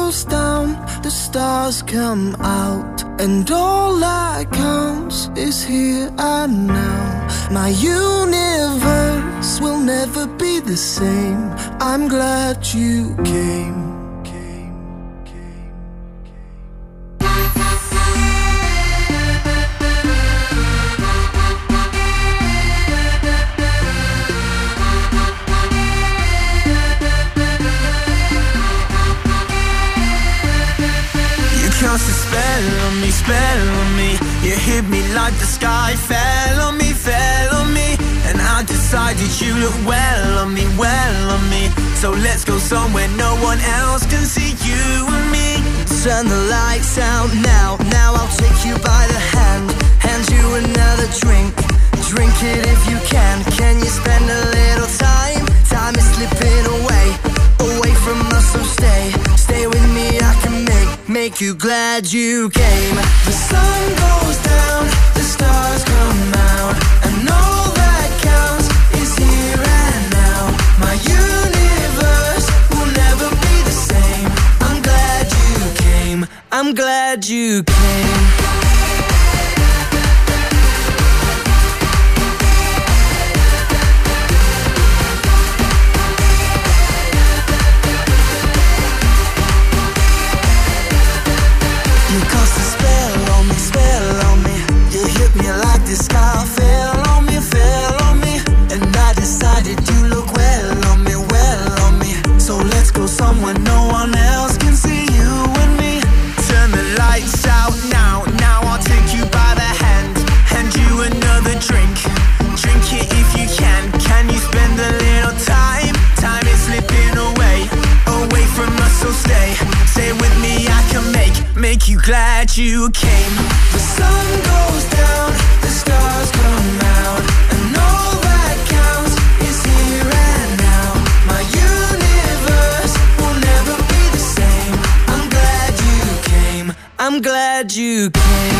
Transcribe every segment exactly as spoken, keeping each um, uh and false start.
goes down, the stars come out, and all that counts is here and now. My universe will never be the same. I'm glad you came. Cast a spell on me, spell on me. You hit me like the sky fell on me, fell on me. And I decided you look well on me, well on me. So let's go somewhere no one else can see you and me. Turn the lights out now, now I'll take you by the hand, hand you another drink, drink it if you can. Can you spend a little time, time is slipping away, away from us, so stay, stay with me, I can make, make you glad you came. The sun goes down, the stars come out, and all that counts is here and now. My universe will never be the same. I'm glad you came, I'm glad you came. You cast a spell on me, spell on me. You hit me like the sky fell on me, fell on me. And I decided you look well on me, well on me. So let's go somewhere no one else can see you and me. Turn the lights out now, now I'll take you by the hand, hand you another drink, drink it if you can. Can you spend a little time, time is slipping away, away from us, so stay, stay with me, I can make, make you glad you came. The sun goes down, the stars come out, and all that counts is here and now. My universe will never be the same. I'm glad you came, I'm glad you came.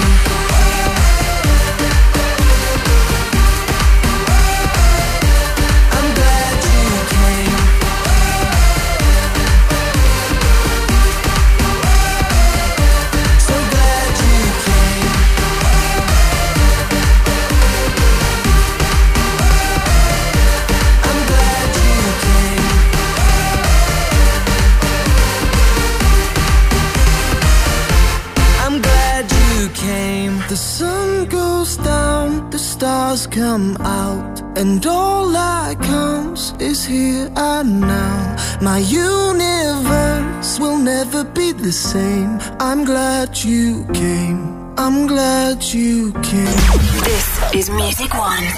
I'm glad you came. So glad you came. I'm glad you came. I'm glad you came. The sun goes down, the stars come out, and all that counts is here and now. My universe will never be the same. I'm glad you came, I'm glad you came. This is Music One.